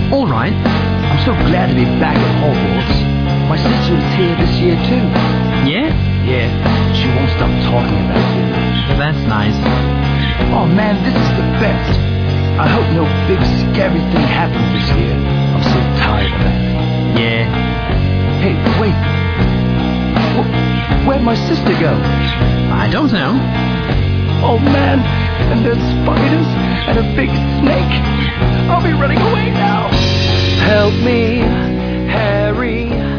All right. I'm so glad to be back at Hogwarts. My sister is here this year too. Yeah? Yeah, she won't stop talking about you. That's nice. Oh man, this is the best. I hope no big scary thing happens this year. I'm so tired of that. Yeah. Hey, wait. Where'd my sister go? I don't know. Oh man, and there's spiders and a big snake. I'll be running away now. Help me, Harry.